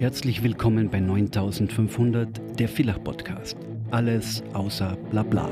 Herzlich willkommen bei 9500, der Villach-Podcast. Alles außer Blabla.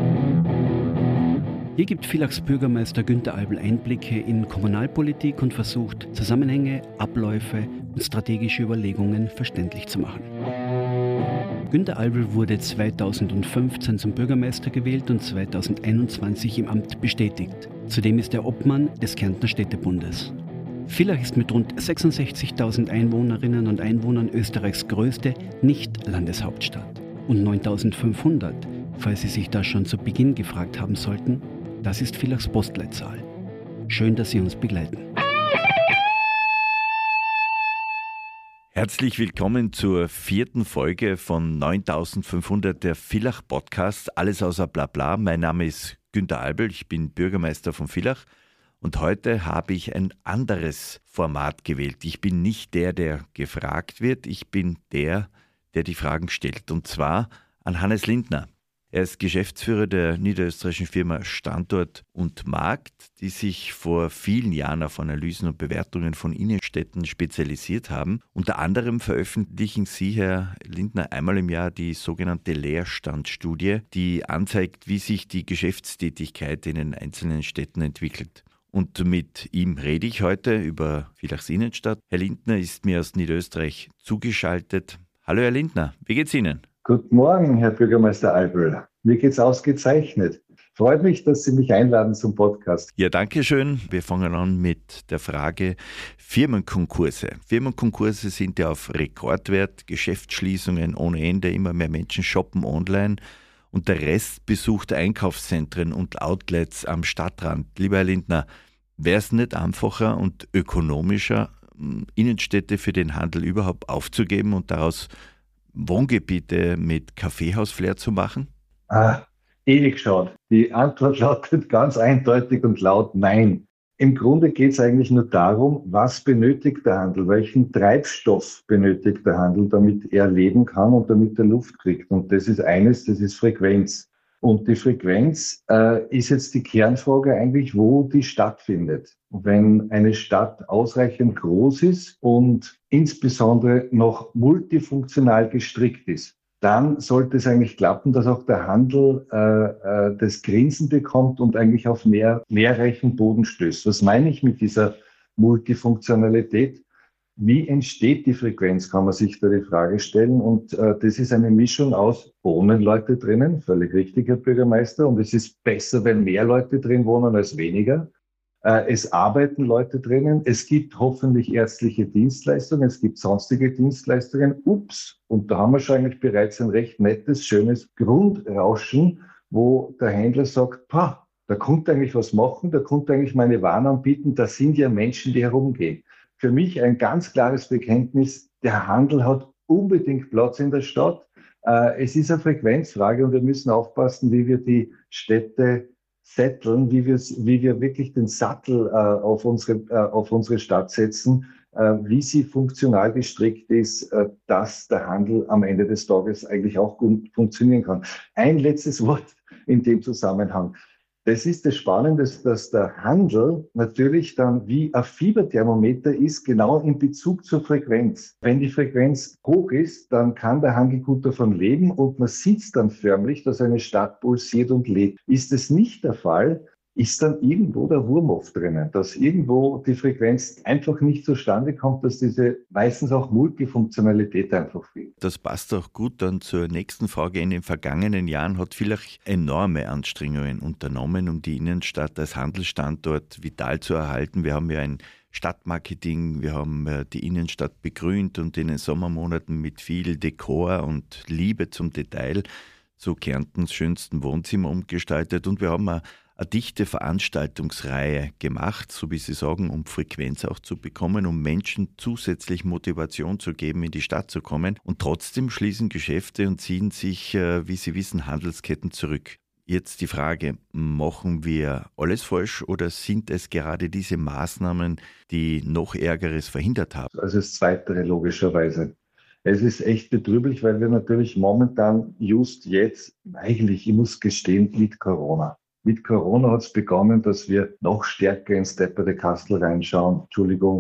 Hier gibt Villachs Bürgermeister Günther Albl Einblicke in Kommunalpolitik und versucht, Zusammenhänge, Abläufe und strategische Überlegungen verständlich zu machen. Günther Albl wurde 2015 zum Bürgermeister gewählt und 2021 im Amt bestätigt. Zudem ist er Obmann des Kärntner Städtebundes. Villach ist mit rund 66.000 Einwohnerinnen und Einwohnern Österreichs größte Nicht-Landeshauptstadt. Und 9.500, falls Sie sich das schon zu Beginn gefragt haben sollten, das ist Villachs Postleitzahl. Schön, dass Sie uns begleiten. Herzlich willkommen zur 4. Folge von 9500, der Villach-Podcast. Alles außer Blabla. Mein Name ist Günther Albl, ich bin Bürgermeister von Villach. Und heute habe ich ein anderes Format gewählt. Ich bin nicht der gefragt wird, ich bin der die Fragen stellt. Und zwar an Hannes Lindner. Er ist Geschäftsführer der niederösterreichischen Firma Standort und Markt, die sich vor vielen Jahren auf Analysen und Bewertungen von Innenstädten spezialisiert haben. Unter anderem veröffentlichen Sie, Herr Lindner, einmal im Jahr die sogenannte Leerstandstudie, die anzeigt, wie sich die Geschäftstätigkeit in den einzelnen Städten entwickelt. Und mit ihm rede ich heute über Villachs Innenstadt. Herr Lindner ist mir aus Niederösterreich zugeschaltet. Hallo Herr Lindner, wie geht's Ihnen? Guten Morgen, Herr Bürgermeister Albl. Mir geht's ausgezeichnet. Freut mich, dass Sie mich einladen zum Podcast. Ja, danke schön. Wir fangen an mit der Frage Firmenkonkurse. Firmenkonkurse sind ja auf Rekordwert, Geschäftsschließungen ohne Ende, immer mehr Menschen shoppen online. Und der Rest besucht Einkaufszentren und Outlets am Stadtrand. Lieber Herr Lindner, wäre es nicht einfacher und ökonomischer, Innenstädte für den Handel überhaupt aufzugeben und daraus Wohngebiete mit Kaffeehausflair zu machen? Ewig geschaut. Die Antwort lautet ganz eindeutig und laut Nein. Im Grunde geht es eigentlich nur darum, was benötigt der Handel, welchen Treibstoff benötigt der Handel, damit er leben kann und damit er Luft kriegt. Und das ist eines, das ist Frequenz. Und die Frequenz ist jetzt die Kernfrage eigentlich, wo die stattfindet. Wenn eine Stadt ausreichend groß ist und insbesondere noch multifunktional gestrickt ist, dann sollte es eigentlich klappen, dass auch der Handel das Grinsen bekommt und eigentlich auf nährreichen Boden stößt. Was meine ich mit dieser Multifunktionalität? Wie entsteht die Frequenz, kann man sich da die Frage stellen. Und das ist eine Mischung aus, wohnen Leute drinnen, völlig richtig, Herr Bürgermeister. Und es ist besser, wenn mehr Leute drin wohnen als weniger. Es arbeiten Leute drinnen. Es gibt hoffentlich ärztliche Dienstleistungen. Es gibt sonstige Dienstleistungen. Und da haben wir schon eigentlich bereits ein recht nettes, schönes Grundrauschen, wo der Händler sagt, da konnte eigentlich was machen, da konnte eigentlich meine Waren anbieten. Da sind ja Menschen, die herumgehen. Für mich ein ganz klares Bekenntnis, der Handel hat unbedingt Platz in der Stadt. Es ist eine Frequenzfrage und wir müssen aufpassen, wie wir die Städte setteln, wie wir wirklich den Sattel auf unsere Stadt setzen, wie sie funktional gestrickt ist, dass der Handel am Ende des Tages eigentlich auch gut funktionieren kann. Ein letztes Wort in dem Zusammenhang. Das ist das Spannende, dass der Handel natürlich dann wie ein Fieberthermometer ist, genau in Bezug zur Frequenz. Wenn die Frequenz hoch ist, dann kann der Handel gut davon leben und man sieht dann förmlich, dass eine Stadt pulsiert und lebt. Ist es nicht der Fall, ist dann irgendwo der Wurmhof drinnen, dass irgendwo die Frequenz einfach nicht zustande kommt, dass diese meistens auch Multifunktionalität einfach fehlt. Das passt auch gut dann zur nächsten Frage. In den vergangenen Jahren hat Villach enorme Anstrengungen unternommen, um die Innenstadt als Handelsstandort vital zu erhalten. Wir haben ja ein Stadtmarketing, wir haben die Innenstadt begrünt und in den Sommermonaten mit viel Dekor und Liebe zum Detail zu Kärntens schönsten Wohnzimmer umgestaltet und wir haben eine dichte Veranstaltungsreihe gemacht, so wie Sie sagen, um Frequenz auch zu bekommen, um Menschen zusätzlich Motivation zu geben, in die Stadt zu kommen. Und trotzdem schließen Geschäfte und ziehen sich, wie Sie wissen, Handelsketten zurück. Jetzt die Frage, machen wir alles falsch oder sind es gerade diese Maßnahmen, die noch Ärgeres verhindert haben? Also das Zweite logischerweise. Es ist echt betrüblich, weil wir natürlich momentan just jetzt, eigentlich, ich muss gestehen, mit Corona hat es begonnen, dass wir noch stärker ins Depperte Kastel reinschauen. Entschuldigung,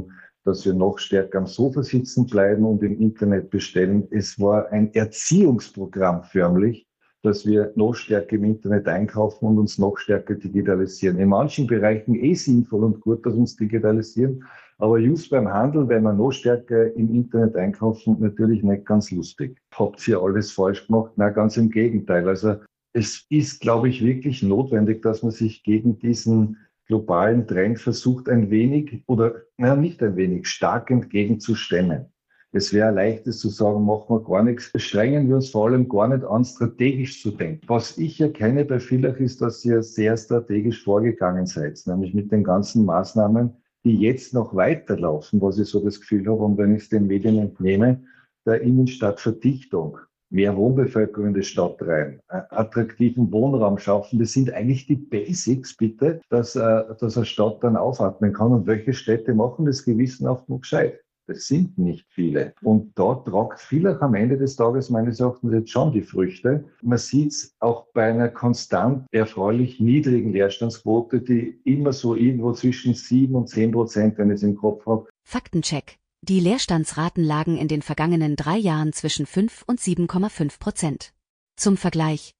dass wir noch stärker am Sofa sitzen bleiben und im Internet bestellen. Es war ein Erziehungsprogramm förmlich, dass wir noch stärker im Internet einkaufen und uns noch stärker digitalisieren. In manchen Bereichen sinnvoll und gut, dass wir uns digitalisieren, aber just beim Handel, wenn wir noch stärker im Internet einkaufen, natürlich nicht ganz lustig. Habt ihr alles falsch gemacht? Na, ganz im Gegenteil. Also es ist, glaube ich, wirklich notwendig, dass man sich gegen diesen globalen Trend versucht, ein wenig nicht ein wenig, stark entgegenzustemmen. Es wäre leichtes zu sagen, machen wir gar nichts, beschränken wir uns vor allem gar nicht an, strategisch zu denken. Was ich erkenne bei Villach ist, dass ihr sehr strategisch vorgegangen seid, nämlich mit den ganzen Maßnahmen, die jetzt noch weiterlaufen, was ich so das Gefühl habe, und wenn ich es den Medien entnehme, der Innenstadtverdichtung, mehr Wohnbevölkerung in die Stadt rein, attraktiven Wohnraum schaffen. Das sind eigentlich die Basics, bitte, dass eine Stadt dann aufatmen kann. Und welche Städte machen das gewissenhaft und gescheit? Das sind nicht viele. Und da tragt Villach am Ende des Tages meines Erachtens jetzt schon die Früchte. Man sieht es auch bei einer konstant erfreulich niedrigen Leerstandsquote, die immer so irgendwo zwischen 7 und 10%, wenn ich es im Kopf habe. Faktencheck. Die Leerstandsraten lagen in den vergangenen 3 Jahren zwischen 5 und 7,5%. Zum Vergleich,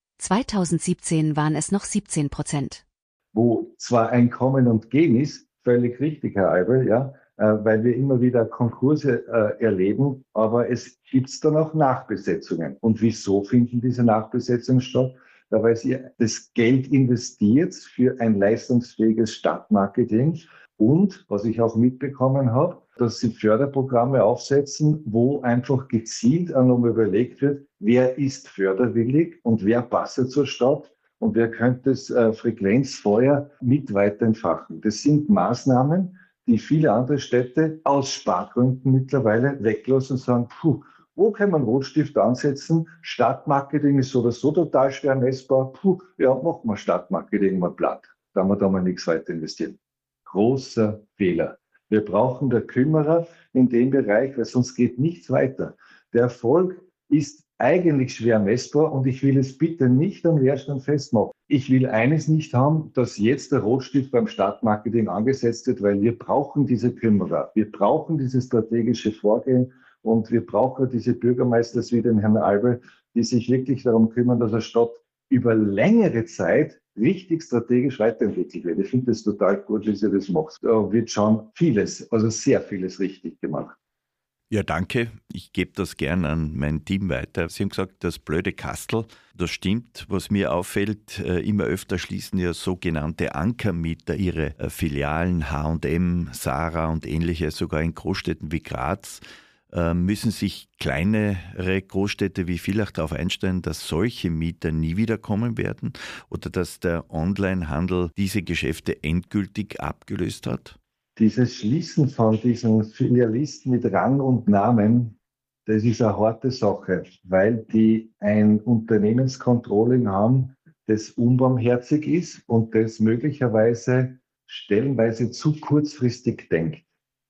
2017 waren es noch 17%. Wo zwar ein Kommen und Gehen ist, völlig richtig, Herr Eibel, ja, weil wir immer wieder Konkurse erleben, aber es gibt dann auch Nachbesetzungen. Und wieso finden diese Nachbesetzungen statt? Da weil ihr das Geld investiert für ein leistungsfähiges Stadtmarketing und, was ich auch mitbekommen habe, dass sie Förderprogramme aufsetzen, wo einfach gezielt einmal überlegt wird, wer ist förderwillig und wer passt zur Stadt und wer könnte das Frequenzfeuer mit weiter entfachen. Das sind Maßnahmen, die viele andere Städte aus Spargründen mittlerweile weglassen und sagen, wo kann man Rotstift ansetzen? Stadtmarketing ist so oder so total schwer messbar. Machen wir Stadtmarketing mal platt. Da haben wir da mal nichts weiter investieren. Großer Fehler. Wir brauchen der Kümmerer in dem Bereich, weil sonst geht nichts weiter. Der Erfolg ist eigentlich schwer messbar und ich will es bitte nicht am Leerstand festmachen. Ich will eines nicht haben, dass jetzt der Rotstift beim Stadtmarketing angesetzt wird, weil wir brauchen diese Kümmerer. Wir brauchen dieses strategische Vorgehen und wir brauchen diese Bürgermeister wie den Herrn Eibel, die sich wirklich darum kümmern, dass eine Stadt über längere Zeit richtig strategisch weiterentwickelt wird. Ich finde das total gut, wie sie das macht. Da wird schon vieles, also sehr vieles richtig gemacht. Ja, danke. Ich gebe das gern an mein Team weiter. Sie haben gesagt, das blöde Kastel, das stimmt. Was mir auffällt, immer öfter schließen ja sogenannte Ankermieter ihre Filialen, H&M, Zara und ähnliche, sogar in Großstädten wie Graz. Müssen sich kleinere Großstädte wie Villach darauf einstellen, dass solche Mieter nie wieder kommen werden oder dass der Onlinehandel diese Geschäfte endgültig abgelöst hat? Dieses Schließen von diesen Filialisten mit Rang und Namen, das ist eine harte Sache, weil die ein Unternehmenscontrolling haben, das unbarmherzig ist und das möglicherweise stellenweise zu kurzfristig denkt,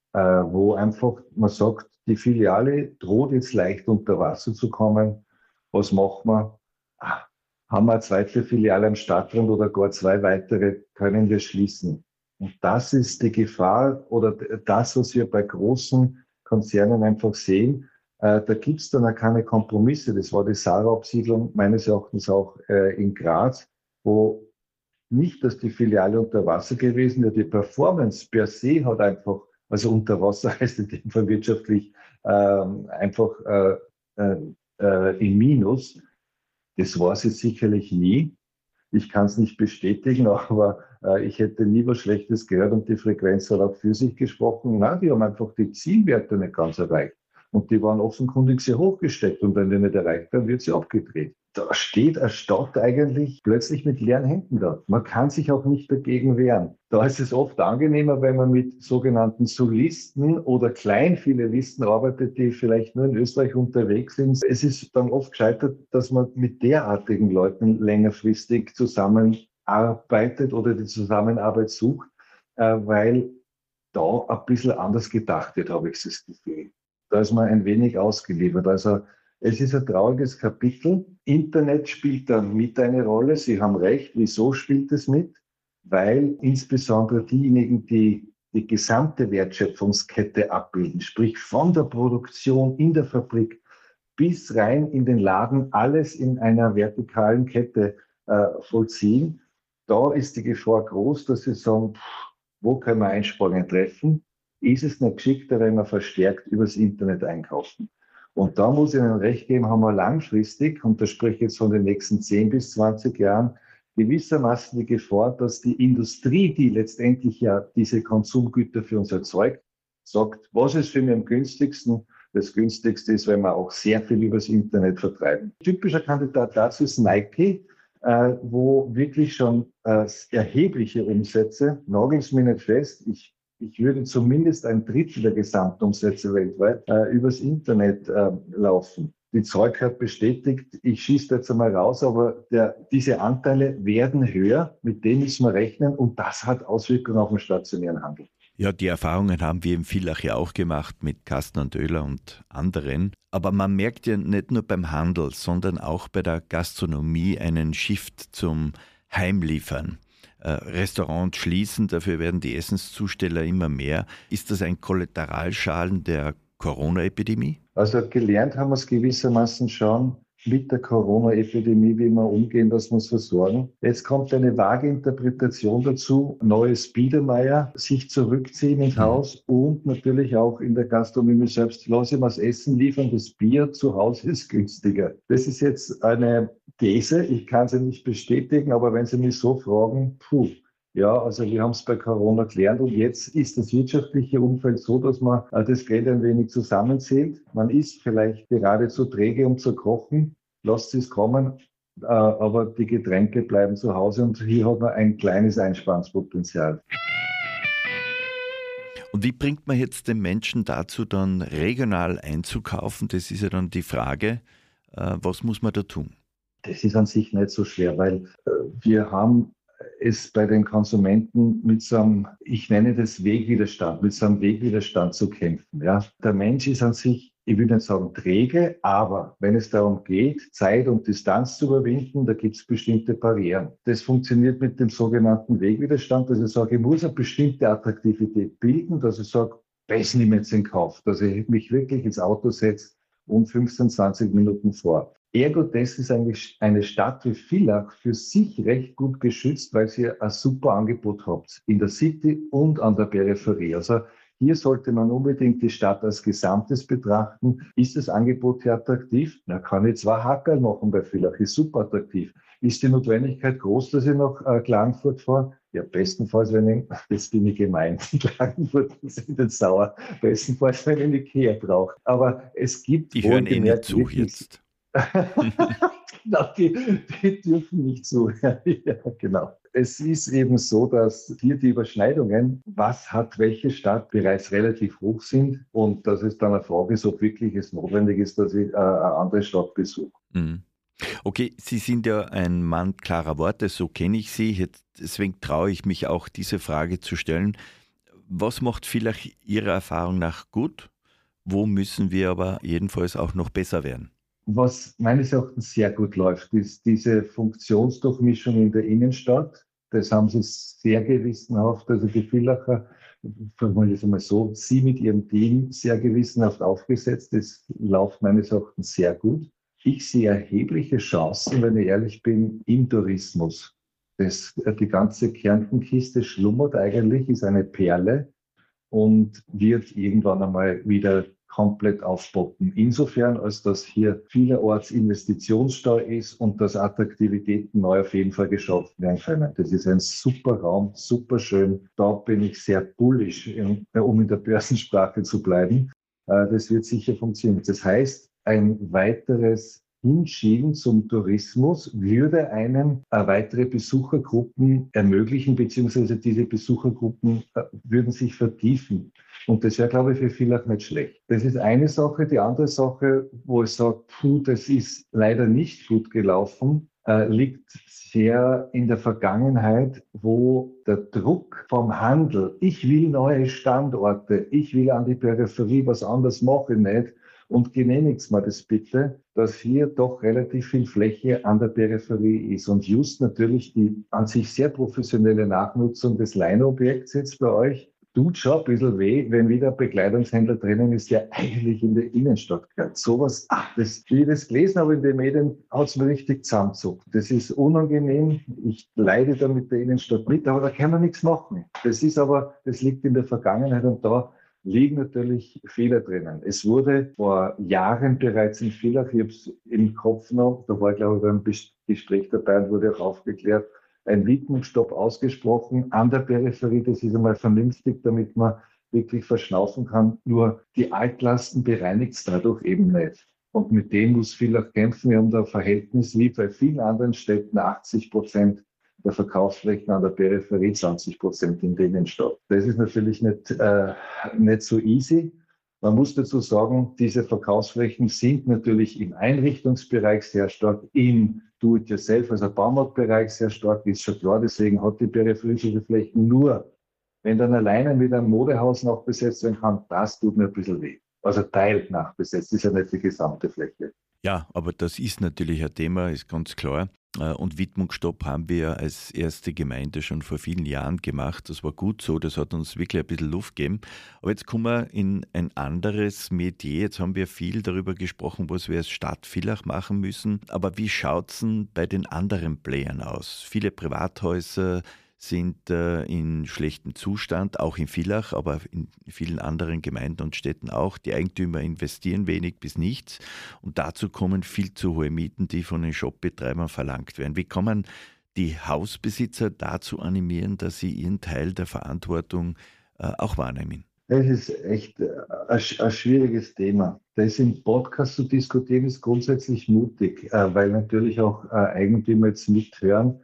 wo einfach man sagt, die Filiale droht jetzt leicht unter Wasser zu kommen. Was machen wir? Haben wir eine zweite Filiale am Stadtrand oder gar 2 weitere, können wir schließen. Und das ist die Gefahr oder das, was wir bei großen Konzernen einfach sehen. Da gibt es dann auch keine Kompromisse. Das war die Zara-Absiedlung meines Erachtens auch in Graz, wo nicht, dass die Filiale unter Wasser gewesen wäre. Die Performance per se hat einfach, also unter Wasser heißt in dem Fall wirtschaftlich einfach im Minus. Das war sie sicherlich nie. Ich kann es nicht bestätigen, aber ich hätte nie was Schlechtes gehört und die Frequenz hat auch für sich gesprochen. Nein, die haben einfach die Zielwerte nicht ganz erreicht. Und die waren offenkundig sehr hoch gesteckt und wenn die nicht erreicht werden, wird sie abgedreht. Da steht eine Stadt eigentlich plötzlich mit leeren Händen da. Man kann sich auch nicht dagegen wehren. Da ist es oft angenehmer, wenn man mit sogenannten Solisten oder Kleinfilialisten arbeitet, die vielleicht nur in Österreich unterwegs sind. Es ist dann oft gescheitert, dass man mit derartigen Leuten längerfristig zusammenarbeitet oder die Zusammenarbeit sucht, weil da ein bisschen anders gedacht wird, habe ich das Gefühl. Da ist man ein wenig ausgeliefert. Also es ist ein trauriges Kapitel. Internet spielt da mit eine Rolle. Sie haben recht. Wieso spielt es mit? Weil insbesondere diejenigen, die die gesamte Wertschöpfungskette abbilden, sprich von der Produktion in der Fabrik bis rein in den Laden, alles in einer vertikalen Kette vollziehen. Da ist die Gefahr groß, dass sie sagen, wo können wir Einsparungen treffen? Ist es nicht geschickter, wenn wir verstärkt übers Internet einkaufen? Und da muss ich Ihnen recht geben, haben wir langfristig, und da spreche ich jetzt von den nächsten 10 bis 20 Jahren, gewissermaßen die Gefahr, dass die Industrie, die letztendlich ja diese Konsumgüter für uns erzeugt, sagt, was ist für mich am günstigsten? Das günstigste ist, wenn wir auch sehr viel übers Internet vertreiben. Typischer Kandidat dazu ist Nike, wo wirklich schon erhebliche Umsätze, nageln Sie mich nicht fest, ich würde zumindest ein Drittel der Gesamtumsätze weltweit übers Internet laufen. Die Zahl hat bestätigt, ich schieße jetzt einmal raus, aber diese Anteile werden höher, mit denen müssen wir rechnen und das hat Auswirkungen auf den stationären Handel. Ja, die Erfahrungen haben wir im Villach ja auch gemacht mit Kastner und Oehler und anderen. Aber man merkt ja nicht nur beim Handel, sondern auch bei der Gastronomie einen Shift zum Heimliefern. Restaurants schließen, dafür werden die Essenszusteller immer mehr. Ist das ein Kollateralschaden der Corona-Epidemie? Also gelernt haben wir es gewissermaßen schon mit der Corona-Epidemie, wie wir umgehen, dass wir uns versorgen. Jetzt kommt eine vage Interpretation dazu, neues Biedermeier, sich zurückziehen ins Haus und natürlich auch in der Gastronomie selbst, lasse ich mir das Essen liefern, das Bier zu Hause ist günstiger. Das ist jetzt eine These, ich kann sie nicht bestätigen, aber wenn Sie mich so fragen, ja, also wir haben es bei Corona gelernt und jetzt ist das wirtschaftliche Umfeld so, dass man das Geld ein wenig zusammenzählt. Man ist vielleicht gerade zu träge, um zu kochen, lasst es kommen, aber die Getränke bleiben zu Hause und hier hat man ein kleines Einsparungspotenzial. Und wie bringt man jetzt den Menschen dazu, dann regional einzukaufen? Das ist ja dann die Frage, was muss man da tun? Das ist an sich nicht so schwer, weil wir haben es bei den Konsumenten mit so einem, ich nenne das Wegwiderstand, mit so einem Wegwiderstand zu kämpfen. Ja. Der Mensch ist an sich, ich will nicht sagen träge, aber wenn es darum geht, Zeit und Distanz zu überwinden, da gibt es bestimmte Barrieren. Das funktioniert mit dem sogenannten Wegwiderstand, dass ich sage, ich muss eine bestimmte Attraktivität bilden, dass ich sage, das nehme ich jetzt in Kauf, dass ich mich wirklich ins Auto setze und 15, 20 Minuten vor. Ergo, das ist eigentlich eine Stadt wie Villach für sich recht gut geschützt, weil sie ein super Angebot hat, in der City und an der Peripherie. Also hier sollte man unbedingt die Stadt als Gesamtes betrachten. Ist das Angebot hier attraktiv? Na, kann ich 2 Hackerl machen bei Villach, ist super attraktiv. Ist die Notwendigkeit groß, dass ich nach Klagenfurt fahre? Ja, bestenfalls, wenn ich, jetzt bin ich gemein, Klagenfurt sind jetzt sauer, bestenfalls, wenn ich eine Ikea brauche. Aber es gibt... Die hören nicht zu jetzt. Genau, die dürfen nicht so. Ja, genau. Es ist eben so, dass hier die Überschneidungen, was hat welche Stadt, bereits relativ hoch sind und dass es dann eine Frage ist, ob wirklich es notwendig ist, dass ich eine andere Stadt besuche. Mhm. Okay, Sie sind ja ein Mann klarer Worte, so kenne ich Sie. Deswegen traue ich mich auch, diese Frage zu stellen. Was macht vielleicht Ihrer Erfahrung nach gut? Wo müssen wir aber jedenfalls auch noch besser werden? Was meines Erachtens sehr gut läuft, ist diese Funktionsdurchmischung in der Innenstadt. Das haben sie sehr gewissenhaft, also die Villacher, formuliere ich es einmal so, sie mit ihrem Team sehr gewissenhaft aufgesetzt. Das läuft meines Erachtens sehr gut. Ich sehe erhebliche Chancen, wenn ich ehrlich bin, im Tourismus. Die ganze Kärntenkiste schlummert eigentlich, ist eine Perle und wird irgendwann einmal wieder komplett aufpoppen. Insofern, als dass hier vielerorts Investitionsstau ist und dass Attraktivitäten neu auf jeden Fall geschaffen werden können. Das ist ein super Raum, super schön. Da bin ich sehr bullish, um in der Börsensprache zu bleiben. Das wird sicher funktionieren. Das heißt, ein weiteres Hinschieben zum Tourismus würde einem weitere Besuchergruppen ermöglichen, beziehungsweise diese Besuchergruppen würden sich vertiefen. Und das wäre, glaube ich, für Villach nicht schlecht. Das ist eine Sache. Die andere Sache, wo ich sage, das ist leider nicht gut gelaufen, liegt sehr in der Vergangenheit, wo der Druck vom Handel, ich will neue Standorte, ich will an die Peripherie, was anderes mache ich nicht, und genehmigt mir das bitte, dass hier doch relativ viel Fläche an der Peripherie ist. Und just natürlich die an sich sehr professionelle Nachnutzung des Leihenobjekts jetzt bei euch tut schon ein bisschen weh, wenn wieder ein Bekleidungshändler drinnen ist, der eigentlich in der Innenstadt gehört. Sowas, wie ich das gelesen habe in den Medien, hat es mir richtig zusammengezuckt. Das ist unangenehm. Ich leide da mit der Innenstadt mit, aber da kann man nichts machen. Das liegt in der Vergangenheit und da liegen natürlich Fehler drinnen. Es wurde vor Jahren bereits in Villach, ich habe es im Kopf noch, da war, glaube ich, beim Gespräch dabei und wurde auch aufgeklärt, ein Widmungsstopp ausgesprochen an der Peripherie. Das ist einmal vernünftig, damit man wirklich verschnaufen kann. Nur die Altlasten bereinigt es dadurch eben nicht. Und mit dem muss Villach kämpfen. Wir haben da ein Verhältnis wie bei vielen anderen Städten 80% der Verkaufsflächen an der Peripherie, 20% in der Innenstadt. Das ist natürlich nicht so easy. Man muss dazu sagen, diese Verkaufsflächen sind natürlich im Einrichtungsbereich sehr stark, im Do-it-yourself, also Baumarktbereich sehr stark, ist schon klar. Deswegen hat die Peripherie diese Flächen nur, wenn dann alleine mit einem Modehaus nachbesetzt werden kann, das tut mir ein bisschen weh. Also Teil nachbesetzt, ist ja nicht die gesamte Fläche. Ja, aber das ist natürlich ein Thema, ist ganz klar. Und Widmungsstopp haben wir als erste Gemeinde schon vor vielen Jahren gemacht. Das war gut so, das hat uns wirklich ein bisschen Luft gegeben. Aber jetzt kommen wir in ein anderes Metier. Jetzt haben wir viel darüber gesprochen, was wir als Stadt Villach machen müssen. Aber wie schaut es denn bei den anderen Playern aus? Viele Privathäuser sind in schlechtem Zustand, auch in Villach, aber in vielen anderen Gemeinden und Städten auch. Die Eigentümer investieren wenig bis nichts und dazu kommen viel zu hohe Mieten, die von den Shopbetreibern verlangt werden. Wie kann man die Hausbesitzer dazu animieren, dass sie ihren Teil der Verantwortung auch wahrnehmen? Das ist echt ein schwieriges Thema. Das im Podcast zu diskutieren ist grundsätzlich mutig, weil natürlich auch Eigentümer jetzt mithören.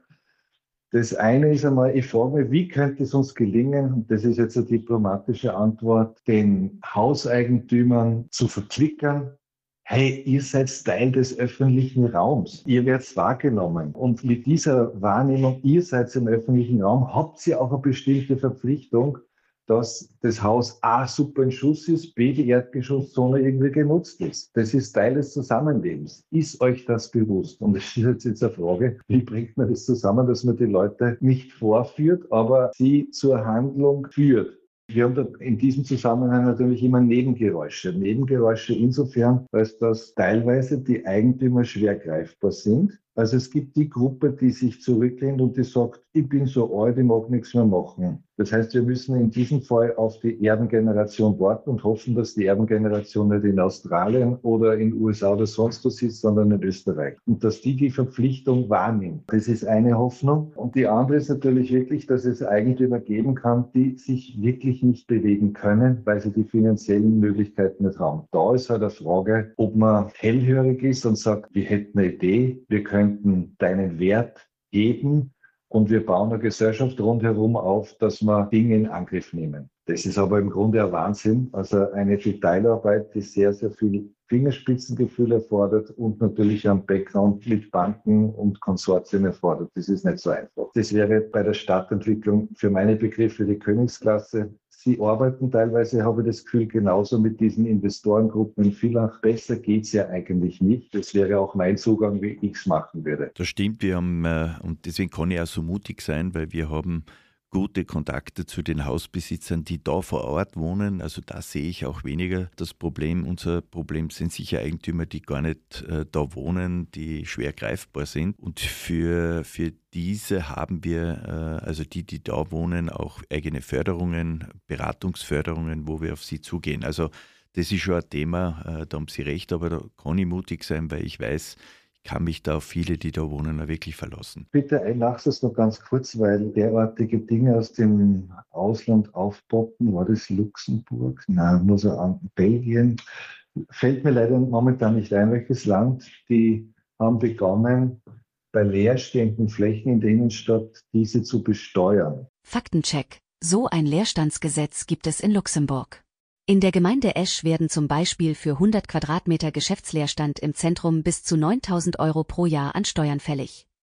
Das eine ist einmal, ich frage mich, wie könnte es uns gelingen, und das ist jetzt eine diplomatische Antwort, den Hauseigentümern zu verklickern, hey, ihr seid Teil des öffentlichen Raums, ihr werdet wahrgenommen. Und mit dieser Wahrnehmung, ihr seid im öffentlichen Raum, habt ihr auch eine bestimmte Verpflichtung, dass das Haus A super in Schuss ist, B die Erdgeschosszone irgendwie genutzt ist. Das ist Teil des Zusammenlebens. Ist euch das bewusst? Und das ist jetzt eine Frage, wie bringt man das zusammen, dass man die Leute nicht vorführt, aber sie zur Handlung führt? Wir haben da in diesem Zusammenhang natürlich immer Nebengeräusche. Nebengeräusche insofern, als dass teilweise die Eigentümer schwer greifbar sind. Also es gibt die Gruppe, die sich zurücklehnt und die sagt, ich bin so alt, ich mag nichts mehr machen. Das heißt, wir müssen in diesem Fall auf die Erbengeneration warten und hoffen, dass die Erbengeneration nicht in Australien oder in den USA oder sonst wo sitzt, sondern in Österreich. Und dass die Verpflichtung wahrnimmt. Das ist eine Hoffnung. Und die andere ist natürlich wirklich, dass es Eigentümer geben kann, die sich wirklich nicht bewegen können, weil sie die finanziellen Möglichkeiten nicht haben. Da ist halt eine Frage, ob man hellhörig ist und sagt, wir hätten eine Idee, wir könnten deinen Wert geben und wir bauen eine Gesellschaft rundherum auf, dass wir Dinge in Angriff nehmen. Das ist aber im Grunde ein Wahnsinn. Also eine Detailarbeit, die sehr, sehr viel Fingerspitzengefühl erfordert und natürlich am Background mit Banken und Konsortien erfordert. Das ist nicht so einfach. Das wäre bei der Stadtentwicklung für meine Begriffe die Königsklasse. Sie arbeiten teilweise, habe ich das Gefühl, genauso mit diesen Investorengruppen in Villach. Besser geht's ja eigentlich nicht. Das wäre auch mein Zugang, wie ich es machen würde. Das stimmt, wir haben, und deswegen kann ich auch so mutig sein, weil wir haben gute Kontakte zu den Hausbesitzern, die da vor Ort wohnen. Also da sehe ich auch weniger das Problem. Unser Problem sind sicher Eigentümer, die gar nicht da wohnen, die schwer greifbar sind. Und für diese haben wir, also die da wohnen, auch eigene Förderungen, Beratungsförderungen, wo wir auf sie zugehen. Also das ist schon ein Thema, da haben Sie recht, aber da kann ich mutig sein, weil ich weiß, kann mich da auf viele, die da wohnen, auch wirklich verlassen. Bitte einlass es noch ganz kurz, weil derartige Dinge aus dem Ausland aufpoppen. War das Luxemburg? Nein, nur so an Belgien. Fällt mir leider momentan nicht ein, welches Land. Die haben begonnen, bei leerstehenden Flächen in der Innenstadt diese zu besteuern. Faktencheck. So ein Leerstandsgesetz gibt es in Luxemburg. In der Gemeinde Esch werden zum Beispiel für 100 Quadratmeter Geschäftsleerstand im Zentrum bis zu 9.000 € pro Jahr an Steuern fällig.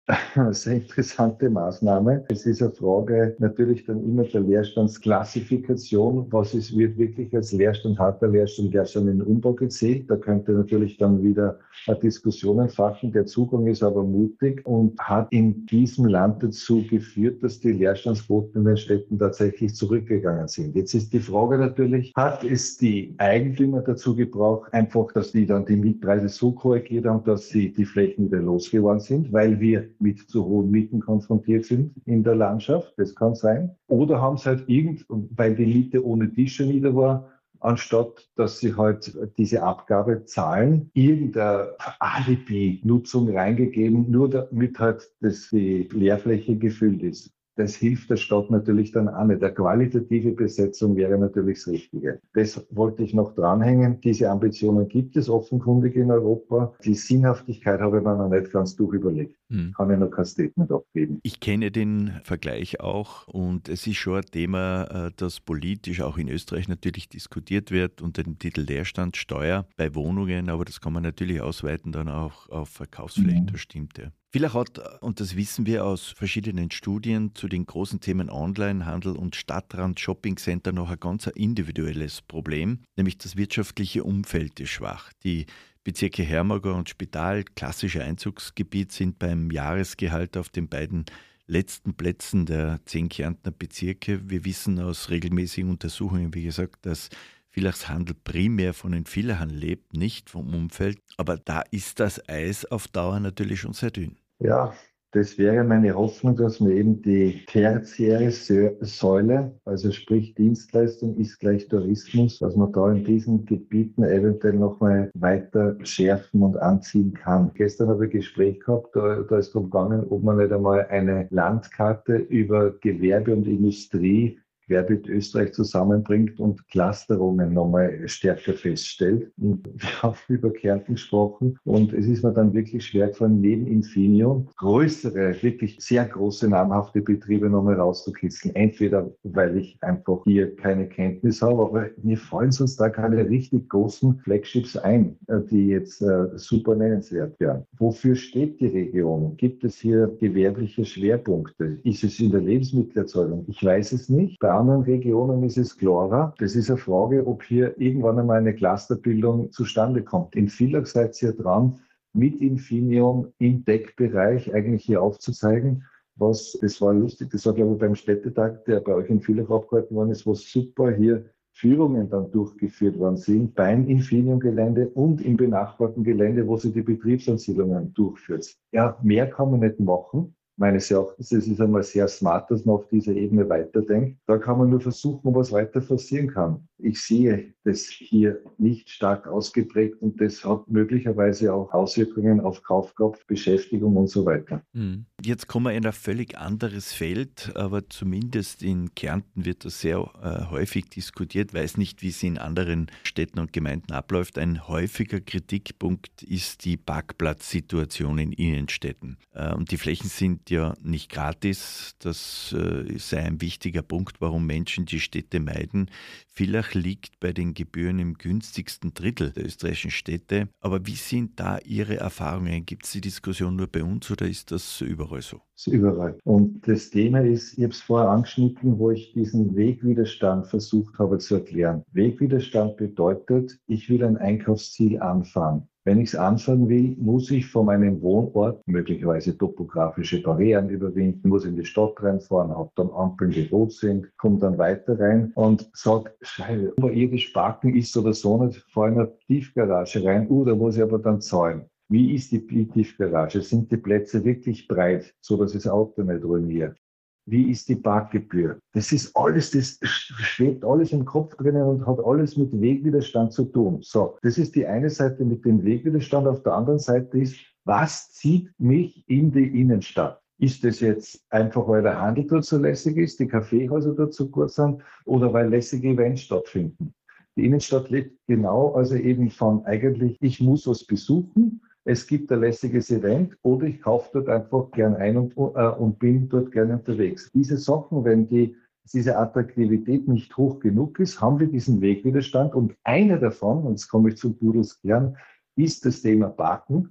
Eine sehr interessante Maßnahme. Es ist eine Frage natürlich dann immer der Leerstandsklassifikation. Wird wirklich als Leerstand, harter Leerstand, der schon in Umbau gezählt? Da könnte natürlich dann wieder eine Diskussion entfachen. Der Zugang ist aber mutig und hat in diesem Land dazu geführt, dass die Leerstandsquoten in den Städten tatsächlich zurückgegangen sind. Jetzt ist die Frage natürlich, hat es die Eigentümer dazu gebraucht, einfach, dass die dann die Mietpreise so korrigiert haben, dass sie die Flächen wieder losgeworden sind, weil wir mit zu hohen Mieten konfrontiert sind in der Landschaft. Das kann sein. Oder haben sie halt weil die Miete ohne die schon nieder war, anstatt dass sie halt diese Abgabe zahlen, irgendeine Alibi-Nutzung reingegeben, nur damit halt die Leerfläche gefüllt ist. Das hilft der Stadt natürlich dann auch nicht. Eine qualitative Besetzung wäre natürlich das Richtige. Das wollte ich noch dranhängen. Diese Ambitionen gibt es offenkundig in Europa. Die Sinnhaftigkeit habe ich mir noch nicht ganz durchüberlegt. Kann ich noch kein Statement abgeben. Ich kenne den Vergleich auch und es ist schon ein Thema, das politisch auch in Österreich natürlich diskutiert wird unter dem Titel Leerstandssteuer bei Wohnungen, aber das kann man natürlich ausweiten dann auch auf Verkaufsflächen, das stimmt ja. Villach hat, und das wissen wir aus verschiedenen Studien, zu den großen Themen Onlinehandel und Stadtrand-Shoppingcenter noch ein ganz individuelles Problem, nämlich das wirtschaftliche Umfeld ist schwach. Die Bezirke Hermagor und Spital, klassische Einzugsgebiet, sind beim Jahresgehalt auf den beiden letzten Plätzen der 10 Kärntner Bezirke. Wir wissen aus regelmäßigen Untersuchungen, wie gesagt, dass Villachs Handel primär von den Villachern lebt, nicht vom Umfeld. Aber da ist das Eis auf Dauer natürlich schon sehr dünn. Ja, das wäre meine Hoffnung, dass man eben die tertiäre Säule, also sprich Dienstleistung ist gleich Tourismus, dass man da in diesen Gebieten eventuell nochmal weiter schärfen und anziehen kann. Gestern habe ich ein Gespräch gehabt, da ist darum gegangen, ob man nicht einmal eine Landkarte über Gewerbe und Industrie querbeet Österreich zusammenbringt und Clusterungen nochmal stärker feststellt. Und wir haben über Kärnten gesprochen und es ist mir dann wirklich schwer gefallen, neben Infineon größere, wirklich sehr große, namhafte Betriebe nochmal rauszukitzeln. Entweder, weil ich einfach hier keine Kenntnis habe, aber mir fallen sonst da keine richtig großen Flagships ein, die jetzt super nennenswert wären. Wofür steht die Region? Gibt es hier gewerbliche Schwerpunkte? Ist es in der Lebensmittelerzeugung? Ich weiß es nicht. Bei anderen Regionen ist es klarer. Das ist eine Frage, ob hier irgendwann einmal eine Clusterbildung zustande kommt. In Villach seid ihr dran, mit Infineon im Tech-Bereich eigentlich hier aufzuzeigen, das war lustig, das war glaube ich beim Städtetag, der bei euch in Villach abgehalten worden ist, wo super hier Führungen dann durchgeführt worden sind, beim Infineon-Gelände und im benachbarten Gelände, wo sie die Betriebsansiedlungen durchführt. Ja, mehr kann man nicht machen. Meines Erachtens, es ist einmal sehr smart, dass man auf dieser Ebene weiterdenkt. Da kann man nur versuchen, was weiter passieren kann. Ich sehe das hier nicht stark ausgeprägt und das hat möglicherweise auch Auswirkungen auf Kaufkraft, Beschäftigung und so weiter. Jetzt kommen wir in ein völlig anderes Feld, aber zumindest in Kärnten wird das sehr häufig diskutiert. Weiß nicht, wie es in anderen Städten und Gemeinden abläuft. Ein häufiger Kritikpunkt ist die Parkplatzsituation in Innenstädten. Und die Flächen sind ja nicht gratis. Das sei ein wichtiger Punkt, warum Menschen die Städte meiden. Villach liegt bei den Gebühren im günstigsten Drittel der österreichischen Städte. Aber wie sind da Ihre Erfahrungen? Gibt es die Diskussion nur bei uns oder ist das überall so? Das ist überall. Und das Thema ist, ich habe es vorher angeschnitten, wo ich diesen Wegwiderstand versucht habe zu erklären. Wegwiderstand bedeutet, ich will ein Einkaufsziel anfahren. Wenn ich es anfangen will, muss ich von meinem Wohnort möglicherweise topografische Barrieren überwinden, muss in die Stadt reinfahren, habe dann Ampeln, die rot sind, komme dann weiter rein und sage, Scheiße, oberirdisch parken ist oder so nicht, fahre in eine Tiefgarage rein, da muss ich aber dann zahlen. Wie ist die Tiefgarage? Sind die Plätze wirklich breit, so dass das Auto nicht ruiniert? Wie ist die Parkgebühr? Das ist alles, das schwebt alles im Kopf drinnen und hat alles mit Wegwiderstand zu tun. So, das ist die eine Seite mit dem Wegwiderstand. Auf der anderen Seite ist, was zieht mich in die Innenstadt? Ist das jetzt einfach, weil der Handel dort so lässig ist, die Kaffeehäuser dort so gut sind oder weil lässige Events stattfinden? Die Innenstadt lebt genau also eben von eigentlich, ich muss was besuchen, es gibt ein lässiges Event oder ich kaufe dort einfach gern ein und bin dort gerne unterwegs. Diese Sachen, wenn diese Attraktivität nicht hoch genug ist, haben wir diesen Wegwiderstand und einer davon, und jetzt komme ich zum Pudelskern, ist das Thema Parken.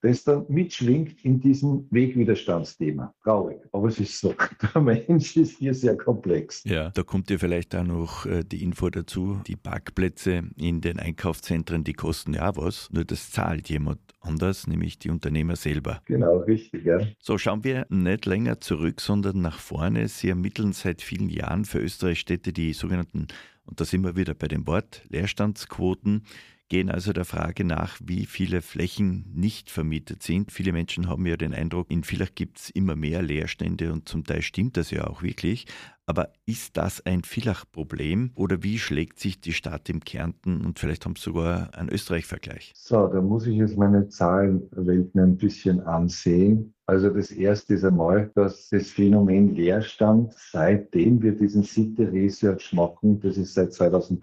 das dann mitschwingt in diesem Wegwiderstandsthema. Traurig, aber es ist so. Der Mensch ist hier sehr komplex. Ja, da kommt ja vielleicht auch noch die Info dazu, die Parkplätze in den Einkaufszentren, die kosten ja auch was, nur das zahlt jemand anders, nämlich die Unternehmer selber. Genau, richtig, ja. So, schauen wir nicht länger zurück, sondern nach vorne. Sie ermitteln seit vielen Jahren für Österreich-Städte die sogenannten, und da sind wir wieder bei dem Wort, Leerstandsquoten, gehen also der Frage nach, wie viele Flächen nicht vermietet sind. Viele Menschen haben ja den Eindruck, in Villach gibt es immer mehr Leerstände und zum Teil stimmt das ja auch wirklich. Aber ist das ein Villach-Problem oder wie schlägt sich die Stadt im Kärnten und vielleicht haben Sie sogar einen Österreich-Vergleich? So, da muss ich jetzt meine Zahlenwelten ein bisschen ansehen. Also das erste ist einmal, dass das Phänomen Leerstand, seitdem wir diesen City Research machen, das ist seit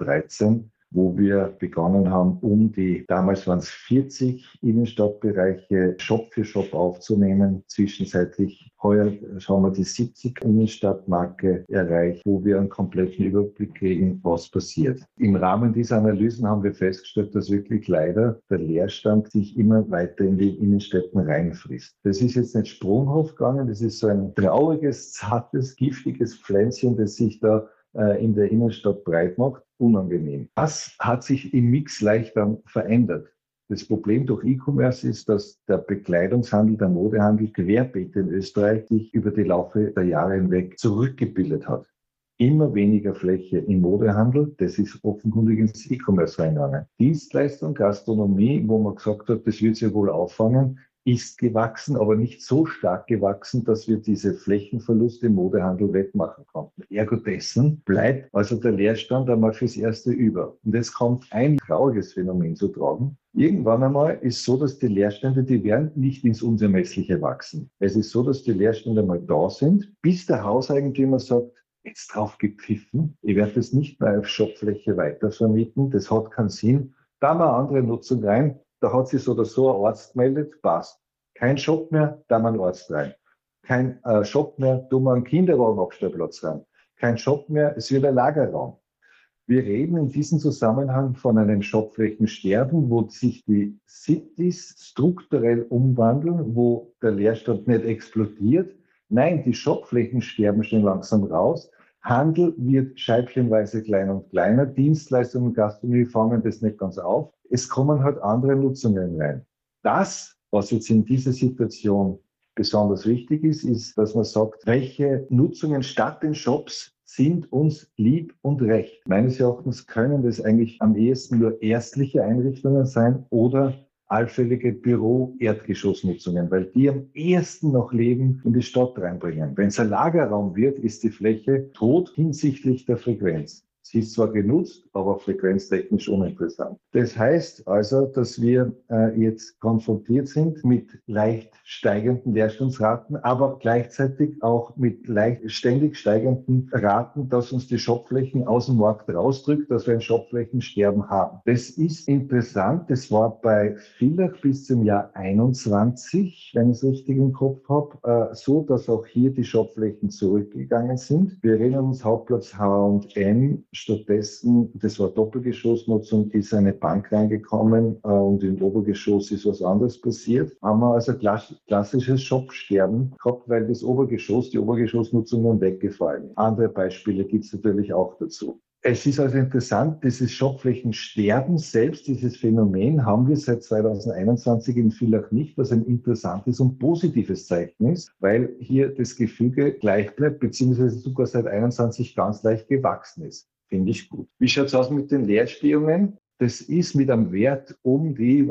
2013, wo wir begonnen haben, damals waren es 40 Innenstadtbereiche Shop für Shop aufzunehmen. Zwischenzeitlich heuer haben wir die 70 Innenstadtmarke erreicht, wo wir einen kompletten Überblick kriegen, was passiert. Im Rahmen dieser Analysen haben wir festgestellt, dass wirklich leider der Leerstand sich immer weiter in die Innenstädten reinfrisst. Das ist jetzt nicht sprunghaft gegangen, das ist so ein trauriges, zartes, giftiges Pflänzchen, das sich da in der Innenstadt breit macht, unangenehm. Das hat sich im Mix leicht dann verändert. Das Problem durch E-Commerce ist, dass der Bekleidungshandel, der Modehandel querbeet in Österreich sich über die Laufe der Jahre hinweg zurückgebildet hat. Immer weniger Fläche im Modehandel, das ist offenkundig ins E-Commerce reingegangen. Dienstleistung, Gastronomie, wo man gesagt hat, das wird sich wohl auffangen, ist gewachsen, aber nicht so stark gewachsen, dass wir diese Flächenverluste im Modehandel wettmachen konnten. Ergo dessen bleibt also der Leerstand einmal fürs Erste über. Und es kommt ein trauriges Phänomen zu tragen. Irgendwann einmal ist so, dass die Leerstände, die werden nicht ins Unermessliche wachsen. Es ist so, dass die Leerstände mal da sind, bis der Hauseigentümer sagt, jetzt drauf gepfiffen, ich werde das nicht mehr auf Shopfläche weitervermieten, das hat keinen Sinn. Da mal andere Nutzung rein. Da hat sich so oder so ein Arzt gemeldet, passt. Kein Shop mehr, da mal einen Arzt rein. Kein Shop mehr, tun wir einen Kinderwagenabstellplatz rein. Kein Shop mehr, es wird ein Lagerraum. Wir reden in diesem Zusammenhang von einem Shopflächensterben, wo sich die Cities strukturell umwandeln, wo der Leerstand nicht explodiert. Nein, die Shopflächen sterben schon langsam raus. Handel wird scheibchenweise kleiner und kleiner. Dienstleistungen und Gastronomie fangen das nicht ganz auf. Es kommen halt andere Nutzungen rein. Das, was jetzt in dieser Situation besonders wichtig ist, ist, dass man sagt, welche Nutzungen statt den Shops sind uns lieb und recht. Meines Erachtens können das eigentlich am ehesten nur ärztliche Einrichtungen sein oder allfällige Büro-Erdgeschossnutzungen, weil die am ehesten noch Leben in die Stadt reinbringen. Wenn es ein Lagerraum wird, ist die Fläche tot hinsichtlich der Frequenz. Sie ist zwar genutzt, aber frequenztechnisch uninteressant. Das heißt also, dass wir jetzt konfrontiert sind mit leicht steigenden Leerstandsraten, aber gleichzeitig auch mit ständig steigenden Raten, dass uns die Shopflächen aus dem Markt rausdrückt, dass wir ein Shopflächensterben haben. Das ist interessant. Das war bei Villach bis zum Jahr 21, wenn ich es richtig im Kopf habe, so, dass auch hier die Shopflächen zurückgegangen sind. Wir erinnern uns Hauptplatz H&M. Stattdessen, das war Doppelgeschossnutzung, ist eine Bank reingekommen und im Obergeschoss ist was anderes passiert. Haben wir also klassisches Shopsterben gehabt, weil die Obergeschossnutzung nun weggefallen. Andere Beispiele gibt es natürlich auch dazu. Es ist also interessant, dieses Shopflächensterben selbst, dieses Phänomen haben wir seit 2021 in Villach nicht, was ein interessantes und positives Zeichen ist, weil hier das Gefüge gleich bleibt, beziehungsweise sogar seit 2021 ganz leicht gewachsen ist. Finde ich gut. Wie schaut es aus mit den Leerstehungen? Das ist mit einem Wert um die,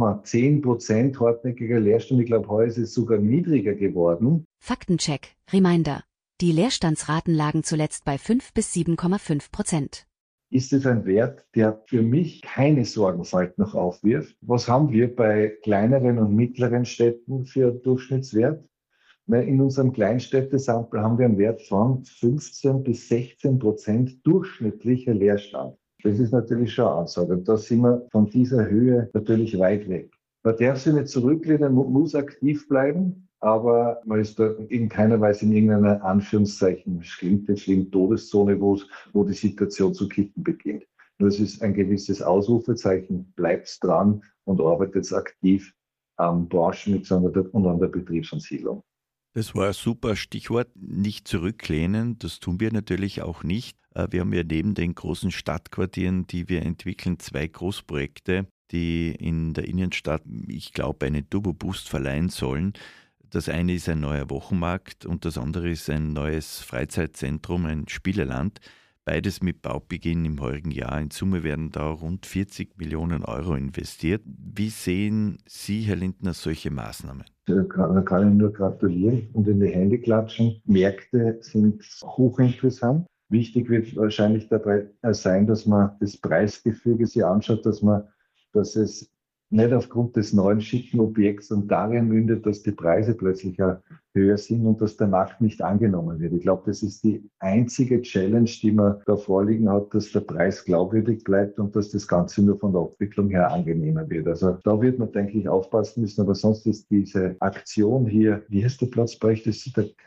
10% hartnäckiger Leerstand. Ich glaube, heute ist es sogar niedriger geworden. Faktencheck, Reminder. Die Leerstandsraten lagen zuletzt bei 5 bis 7,5%. Ist es ein Wert, der für mich keine Sorgenfalten noch aufwirft? Was haben wir bei kleineren und mittleren Städten für Durchschnittswert? In unserem Kleinstädtesample haben wir einen Wert von 15 bis 16% durchschnittlicher Leerstand. Das ist natürlich schon eine Ansage. Da sind wir von dieser Höhe natürlich weit weg. Man darf sich nicht zurücklehnen, man muss aktiv bleiben, aber man ist da in keiner Weise in irgendeiner Anführungszeichen schlimm Todeszone, wo die Situation zu kippen beginnt. Nur es ist ein gewisses Ausrufezeichen, bleibt dran und arbeitet aktiv am Branchenmix und an der Betriebsansiedlung. Das war ein super Stichwort, nicht zurücklehnen, das tun wir natürlich auch nicht. Wir haben ja neben den großen Stadtquartieren, die wir entwickeln, 2 Großprojekte, die in der Innenstadt, ich glaube, einen Turbo-Boost verleihen sollen. Das eine ist ein neuer Wochenmarkt und das andere ist ein neues Freizeitzentrum, ein Spieleland. Beides mit Baubeginn im heurigen Jahr. In Summe werden da rund 40 Millionen Euro investiert. Wie sehen Sie, Herr Lindner, solche Maßnahmen? Da kann ich nur gratulieren und in die Hände klatschen. Märkte sind hochinteressant. Wichtig wird wahrscheinlich dabei sein, dass man das Preisgefüge sich anschaut, dass es nicht aufgrund des neuen schicken Objekts und darin mündet, dass die Preise plötzlich auch höher sind und dass der Markt nicht angenommen wird. Ich glaube, das ist die einzige Challenge, die man da vorliegen hat, dass der Preis glaubwürdig bleibt und dass das Ganze nur von der Abwicklung her angenehmer wird. Also da wird man, denke ich, aufpassen müssen. Aber sonst ist diese Aktion hier, wie heißt der Platz bei euch? Das ist der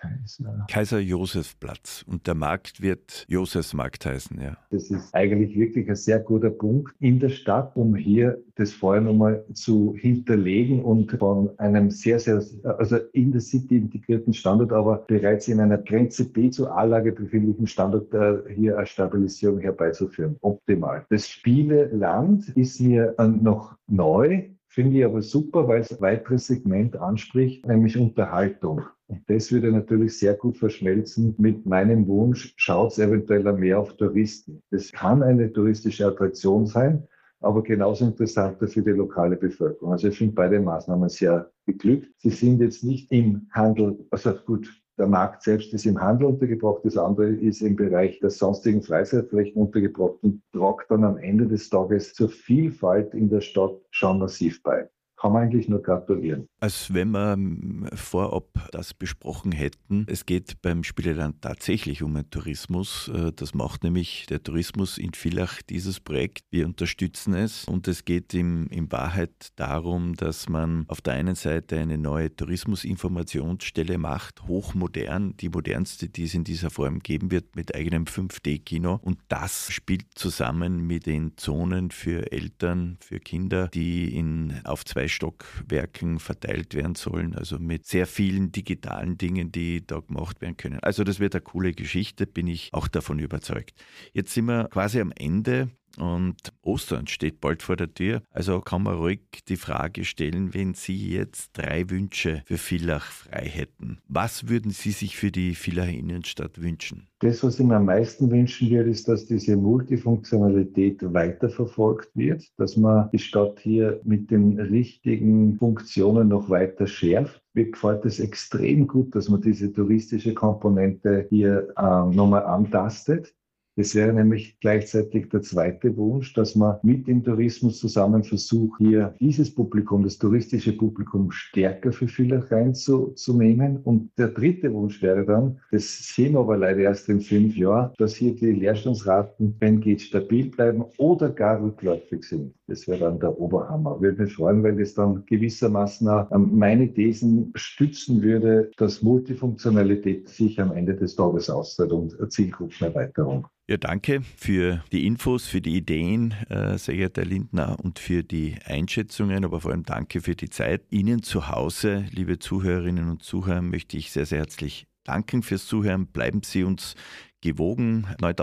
Kaiser-Josef-Platz. Und der Markt wird Josefsmarkt heißen, ja. Das ist eigentlich wirklich ein sehr guter Punkt in der Stadt, um hier das vorher nochmal zu hinterlegen und von einem sehr, sehr, also in der City integrierten Standort, aber bereits in einer Grenze B zur A-Lage befindlichen Standort hier eine Stabilisierung herbeizuführen. Optimal. Das Spieleland ist mir noch neu, finde ich aber super, weil es ein weiteres Segment anspricht, nämlich Unterhaltung. Und das würde natürlich sehr gut verschmelzen mit meinem Wunsch, schaut eventuell mehr auf Touristen. Das kann eine touristische Attraktion sein, aber genauso interessanter für die lokale Bevölkerung. Also ich finde beide Maßnahmen sehr geglückt. Sie sind jetzt nicht im Handel, also gut, der Markt selbst ist im Handel untergebracht, das andere ist im Bereich der sonstigen Freizeitflächen untergebracht und tragt dann am Ende des Tages zur Vielfalt in der Stadt schon massiv bei. Kann man eigentlich nur gratulieren. Als wenn wir vorab das besprochen hätten, es geht beim Spieleland tatsächlich um den Tourismus. Das macht nämlich der Tourismus in Villach, dieses Projekt. Wir unterstützen es und es geht in Wahrheit darum, dass man auf der einen Seite eine neue Tourismusinformationsstelle macht, hochmodern, die modernste, die es in dieser Form geben wird, mit eigenem 5D-Kino. Und das spielt zusammen mit den Zonen für Eltern, für Kinder, die auf 2 Stockwerken verteilt werden sollen, also mit sehr vielen digitalen Dingen, die da gemacht werden können. Also das wird eine coole Geschichte, bin ich auch davon überzeugt. Jetzt sind wir quasi am Ende und Ostern steht bald vor der Tür, also kann man ruhig die Frage stellen, wenn Sie jetzt 3 Wünsche für Villach frei hätten. Was würden Sie sich für die Villacher Innenstadt wünschen? Das, was ich mir am meisten wünschen würde, ist, dass diese Multifunktionalität weiterverfolgt wird, dass man die Stadt hier mit den richtigen Funktionen noch weiter schärft. Mir gefällt es extrem gut, dass man diese touristische Komponente hier nochmal antastet. Das wäre nämlich gleichzeitig der zweite Wunsch, dass man mit dem Tourismus zusammen versucht, hier dieses Publikum, das touristische Publikum, stärker für Villach reinzunehmen. Und der dritte Wunsch wäre dann, das sehen wir aber leider erst in 5 Jahren, dass hier die Leerstandsraten, wenn geht, stabil bleiben oder gar rückläufig sind. Das wäre dann der Oberhammer. Würde mich freuen, weil das dann gewissermaßen auch meine Thesen stützen würde, dass Multifunktionalität sich am Ende des Tages auszahlt und Zielgruppenerweiterung. Ja, danke für die Infos, für die Ideen, sehr geehrter Herr Lindner, und für die Einschätzungen, aber vor allem danke für die Zeit. Ihnen zu Hause, liebe Zuhörerinnen und Zuhörer, möchte ich sehr, sehr herzlich danken fürs Zuhören. Bleiben Sie uns gewogen.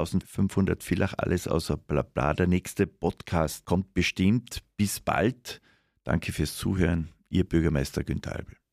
9500 Villach, alles außer Blabla. Der nächste Podcast kommt bestimmt. Bis bald. Danke fürs Zuhören. Ihr Bürgermeister Günther Albl.